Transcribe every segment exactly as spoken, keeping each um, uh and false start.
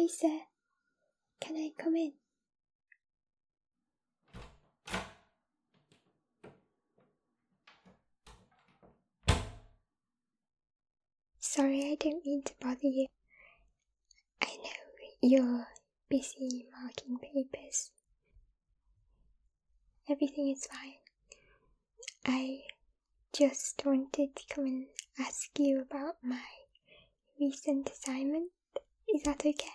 Hi, sir. Can I come in? Sorry, I didn't mean to bother you. I know you're busy marking papers. Everything is fine. I just wanted to come and ask you about my recent assignment. Is that okay?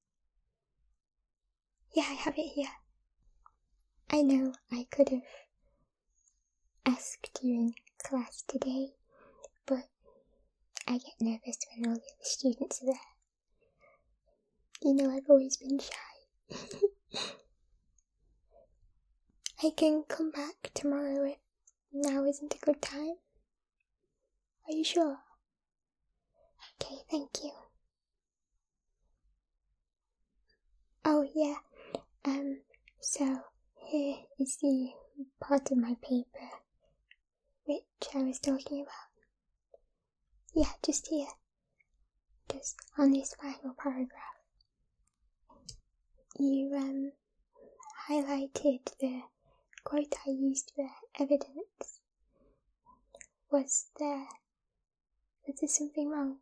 Yeah, I have it here. I know I could have asked you in class today, but I get nervous when all the other students are there. You know, I've always been shy. I can come back tomorrow if now isn't a good time. Are you sure? Okay, thank you. Oh yeah, um, so here is the part of my paper which I was talking about. Yeah, just here. Just on this final paragraph. You, um, highlighted the quote I used for evidence. Was there, was there something wrong?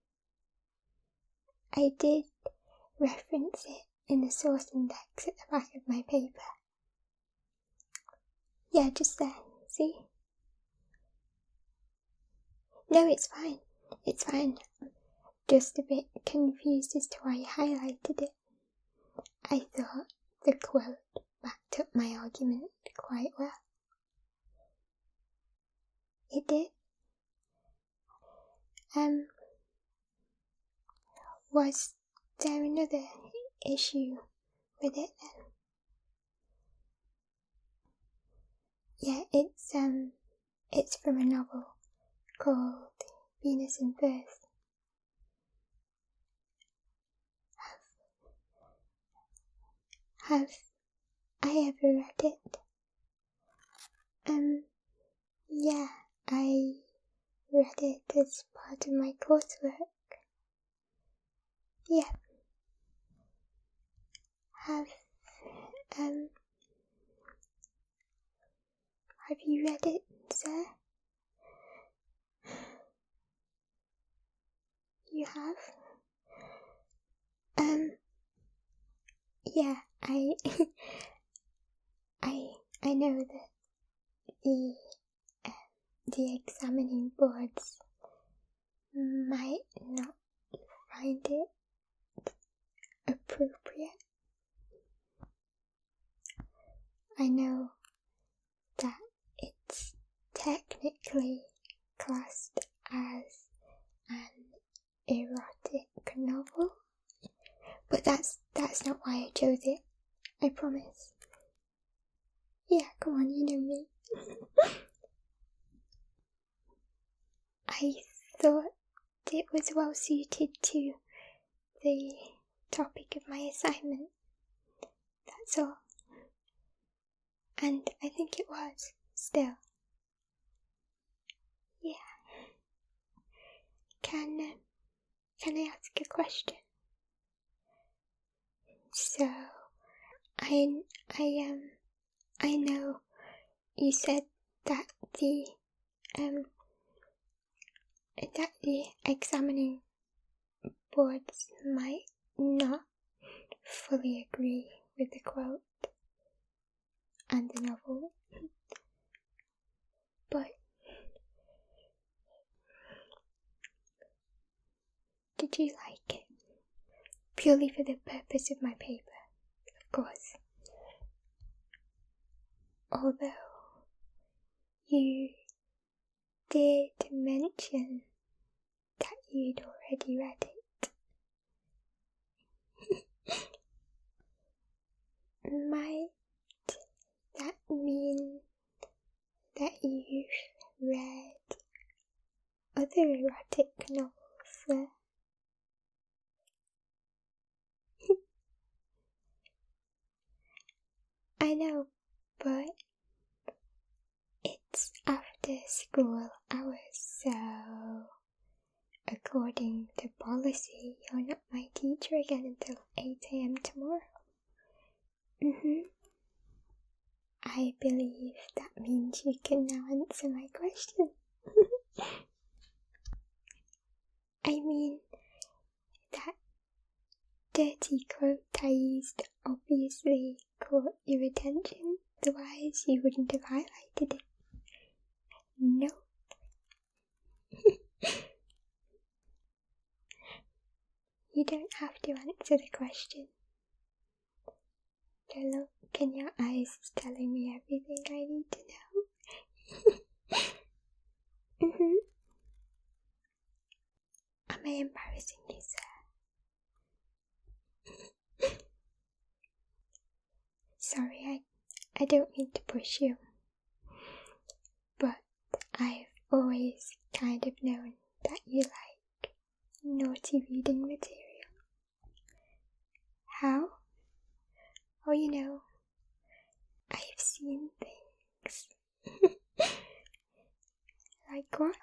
I did reference it in the source index at the back of my paper. Yeah, just there, see? No, it's fine. It's fine. Just a bit confused as to why you highlighted it. I thought the quote backed up my argument quite well. It did? Um, was there another issue with it then? Yeah, it's, um, it's from a novel called Venus in Firth. Have, have I ever read it? Um, yeah, I read it as part of my coursework. Yeah. Have, um, have you read it, sir? You have? Um, yeah, I, I, I know that the, uh, the examining boards might not find it appropriate. I know that it's technically classed as an erotic novel, but that's that's not why I chose it, I promise. Yeah, come on, you know me. I thought it was well suited to the topic of my assignment, that's all. And I think it was, still. Yeah. Can, uh, can I ask a question? So, I, I, um, I know you said that the, um, that the examining boards might not fully agree with the quote and the novel, but did you like it? Purely for the purpose of my paper, of course. Although you did mention that you'd already read it. Might that mean that you've read other erotic novels, sir? I know, but it's after school hours, so according to policy, you're not my teacher again until eight a.m. tomorrow. Mm-hmm. I believe that means you can now answer my question. I mean, that dirty quote I used obviously caught your attention, otherwise you wouldn't have highlighted it. No. You don't have to answer the question. The look in your eyes is telling me everything I need to know. Mm-hmm. Am I embarrassing you, sir? Sorry, I, I don't mean to push you, but I've always kind of known that you like naughty reading material. How? Oh, you know, I've seen things. Like what?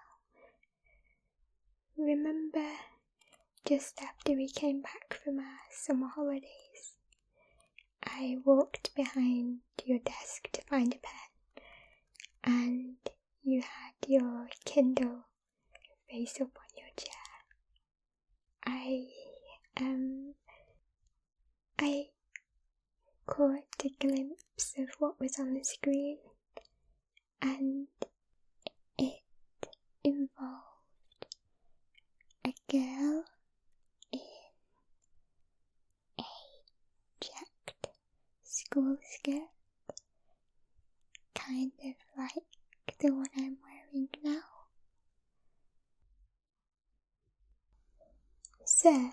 Remember, just after we came back from our summer holidays, I walked behind your desk to find a pen, and you had your Kindle face up on your chair. I, um, I caught a glimpse of what was on the screen, and it involved a girl in a checked school skirt, kind of like the one I'm wearing now. Sir,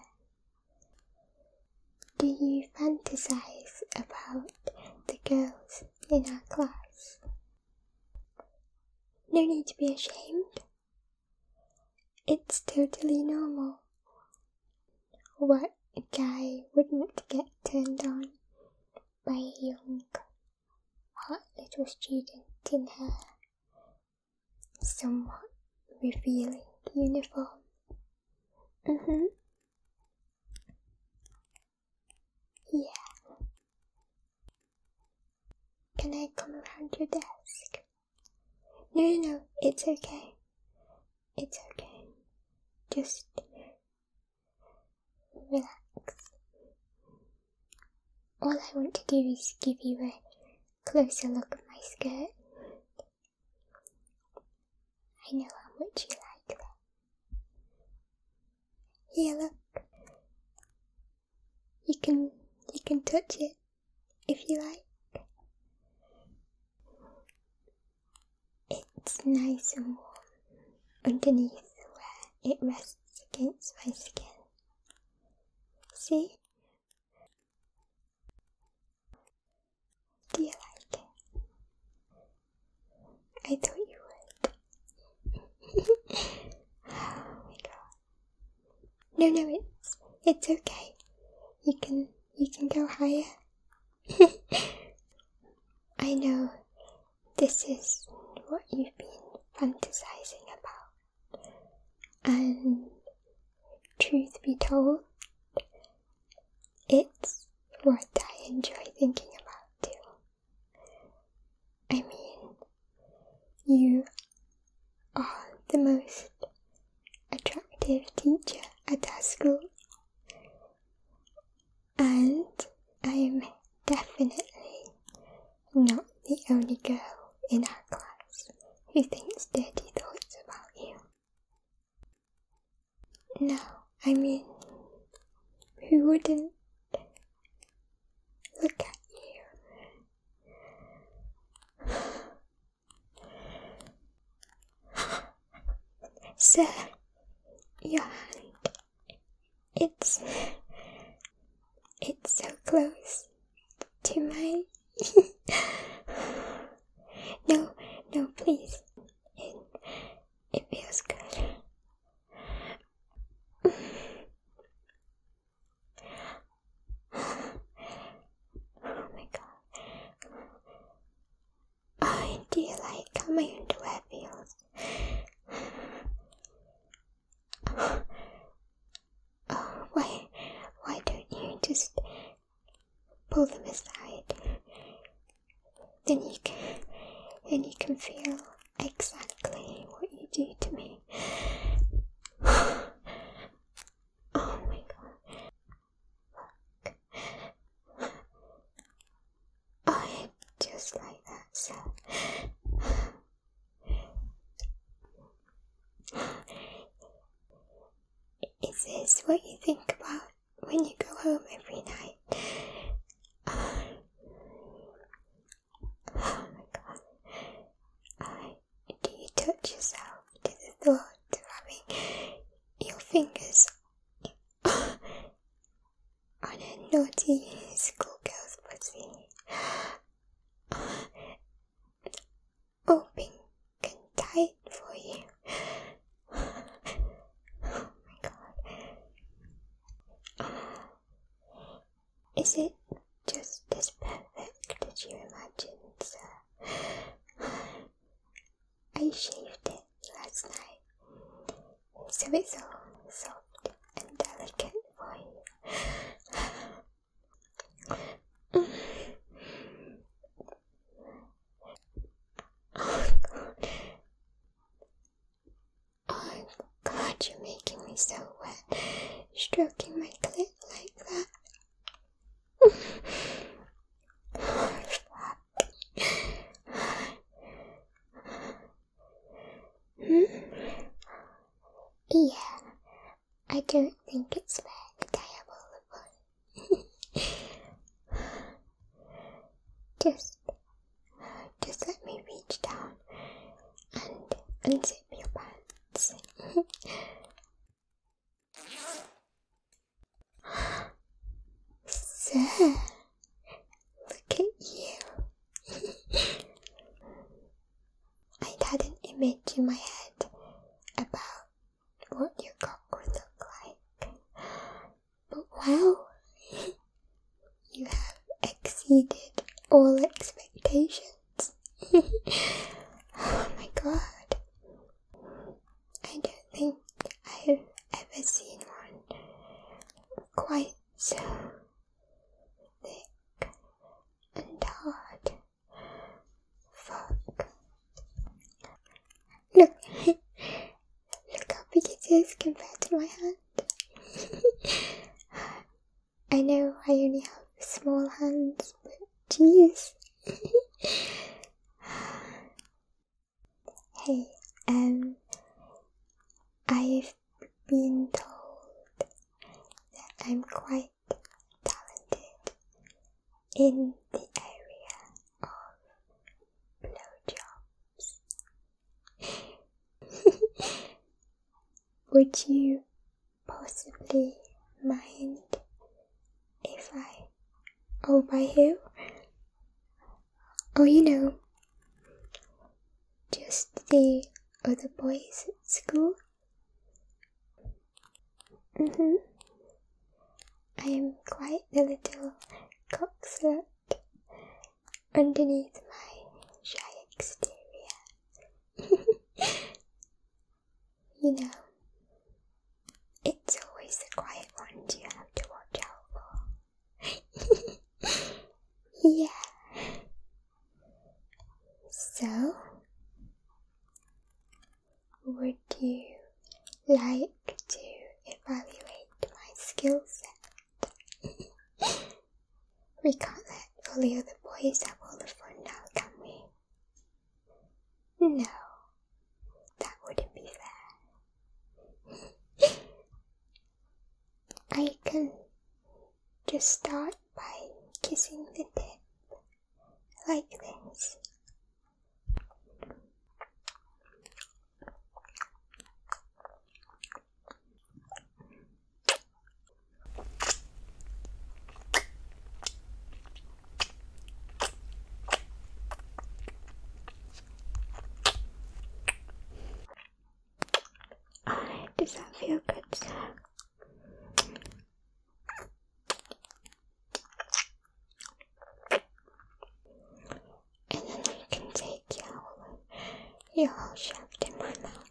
do you fantasize about the girls in our class? No need to be ashamed. It's totally normal. What guy wouldn't get turned on by a young, hot little student in her somewhat revealing uniform? Mm-hmm. Yeah. Can I come around your desk? No, no, no, it's okay. It's okay. Just relax. All I want to do is give you a closer look at my skirt. I know how much you like that. Here, look. You can, you can touch it if you like. It's nice and warm underneath where it rests against my skin. See? Do you like it? I thought you would. Oh my god. No, no, it's, it's okay. You can, you can go higher. I know this is what you've been fantasizing about. And truth be told, it's what I enjoy thinking about too. I mean, you are the most attractive teacher at our school, and I am definitely not the only girl in our class who thinks dirty thoughts about you. No, I mean, who wouldn't? Look at you. Sir, your hand. It's... It's so close to my... No, no, please. It, it feels good. Oh my god. Oh, do you like how my underwear feels? pull them aside, then you can, then you can feel exactly what you do to me. Oh my god. Oh, just like that, so. Is this what you think about when you go home every night? Oh my god. I, do you touch yourself to the thought of having your fingers on a naughty schoolgirl's pussy? All pink and tight for you. Oh my god. Is it just as perfect as you imagined, sir? I shaved it last night, so it's all soft and delicate for you. Oh god. Oh god, you're making me so wet, stroking my clit like that. Hmm? Yeah, I don't think it's fair that I have all the fun. just, just let me reach down and unzip your pants. Sir, look at you. I'd had an image in my head about what your cock would look like. But wow, you have exceeded all expectations. Oh my god. I don't think I've ever seen one quite so thick and hard. Fuck. Look, look how big it is compared to my hand. I know I only have small hands, but jeez. Hey, um, I've been told that I'm quite talented in the area of blowjobs. Would you possibly mind if I... Oh, by who? Oh, you know, just the other boys at school. Mm-hmm. I am quite the little cock slut underneath my shy exterior. You know, it's always the quiet ones you have to watch out for. Yeah. So, would you like to evaluate my skill set? We can't let all the other boys have all the fun now, can we? No, that wouldn't be fair. I can just start by kissing the tip, like this. Does that feel good, sir? And then I can take your whole, your whole shaft in my mouth.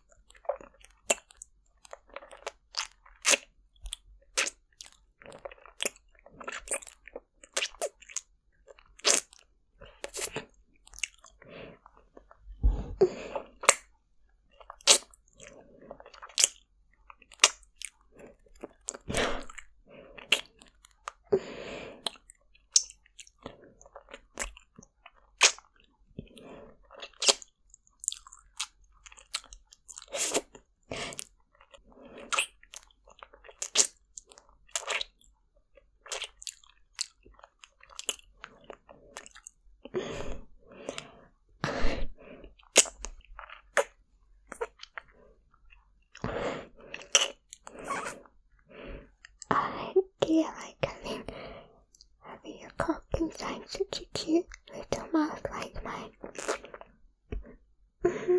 Do you like having, having your cock inside such a cute little mouth like mine? Mm-hmm.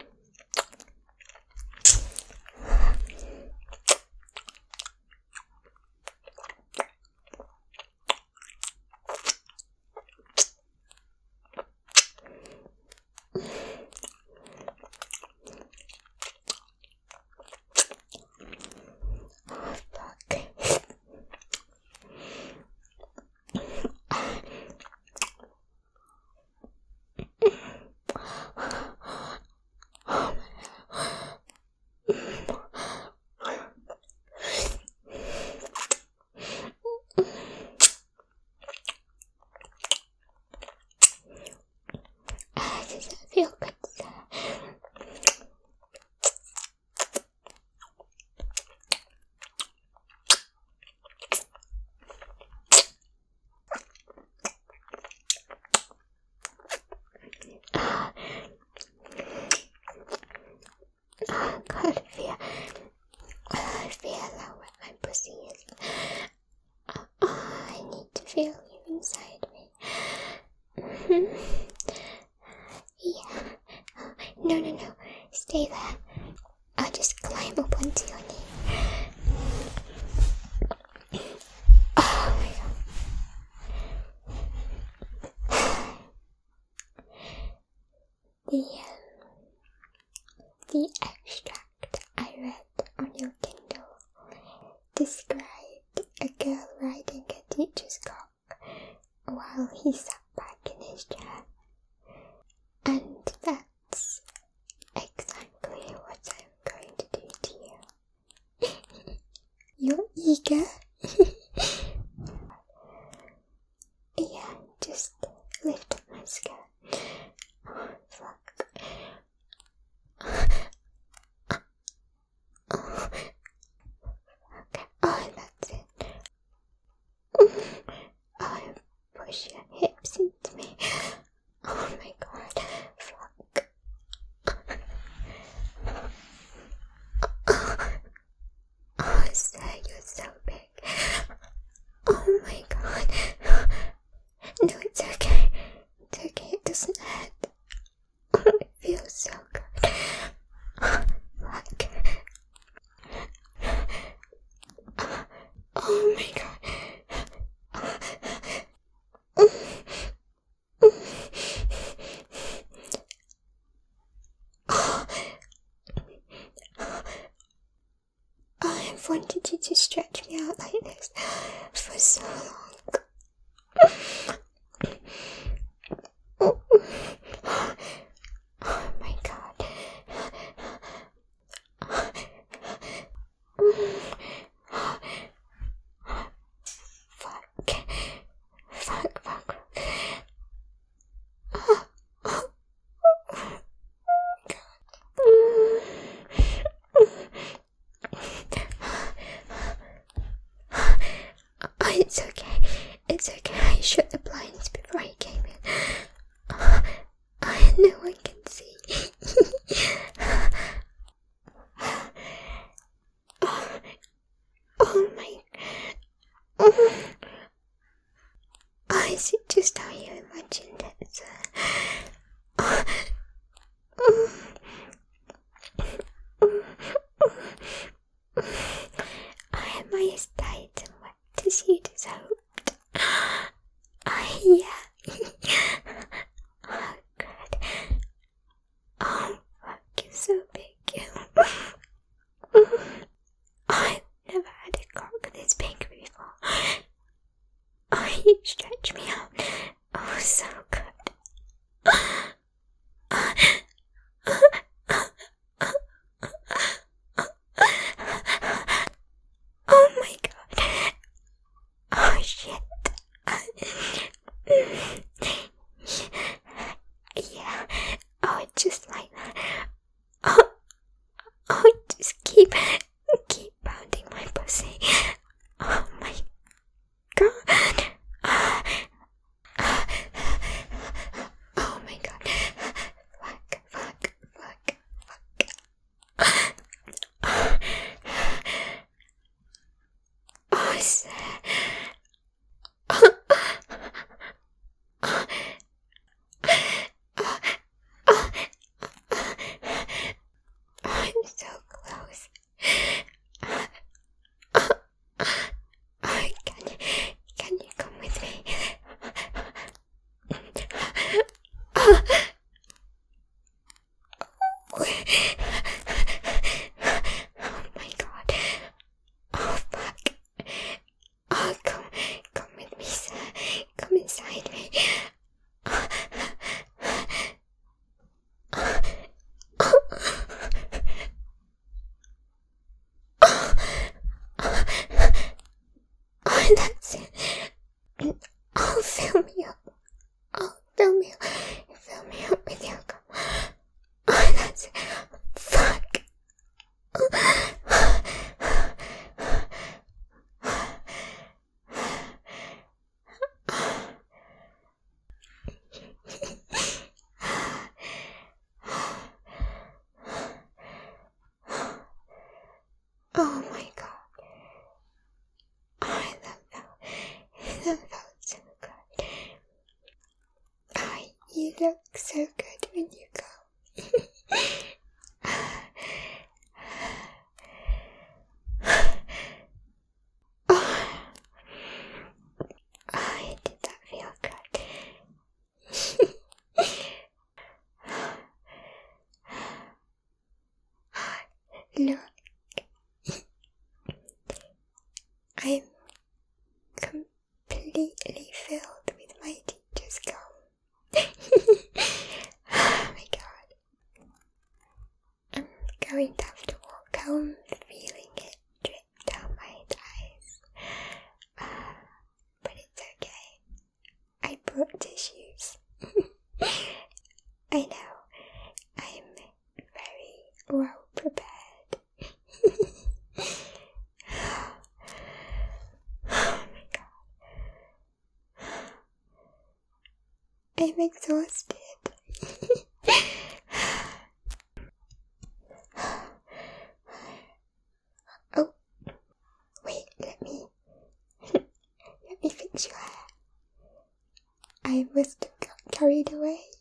Does that feel good, sir? Ah, oh, God, I feel, I feel how wet my pussy is. Oh, I need to feel you inside me. Mm-hmm. Yeah. No, no, no. Stay there. I'll just climb up onto your knee. Oh my god. The, um, the extract I read on your Kindle described a girl riding a teacher's cock while he sat back in his chair. And that's exactly what I'm going to do to you. You're eager? Yeah, just lift up my skirt. Oh, fuck. Oh, okay. Oh, that's it. Oh, push your hips into me. Oh my god. Fuck. Oh, sir, you're so big. Oh my god. No, it's okay. It's okay, it doesn't hurt. It feels so good. Fuck. Oh my god. I've wanted you to stretch me out like this for so long. Oh my god. Fuck. Fuck, fuck. Oh, it's okay. It's okay. I shut the blinds before I came in. Oh, no one can see. Oh, oh my. Oh, is it just how you imagined it, sir? Oh, oh, I have my eyes tight and wet as you just hoped. Oh, yeah. Oh, good. Oh, fuck, you're so big. I've never had a cock this big before. Oh, you stretch me out. Oh, so good. Oh, closely. Oh my god. Oh my god. Fuck, fuck, fuck, fuck. Oh, is there... I'm so close. Can you, can you come with me? Oh my god. Oh fuck. Oh, come, come with me, sir. Come inside me. Oh, that's it. Oh, fill me up. Oh, fill me up. Fill me up with your gum. Oh, that's it. Fuck. Oh my god. Oh, that felt, that felt so good. Oh, you look so good when you go. Oh, oh, did that feel good? Look. I'm completely filled with my teacher's gum. Oh my god. I'm going to have to walk home feeling it drip down my thighs. Uh, but it's okay. I brought tissues. I know. I'm very well prepared. I'm exhausted. Oh, wait, let me, let me fix your hair. I must have got carried away.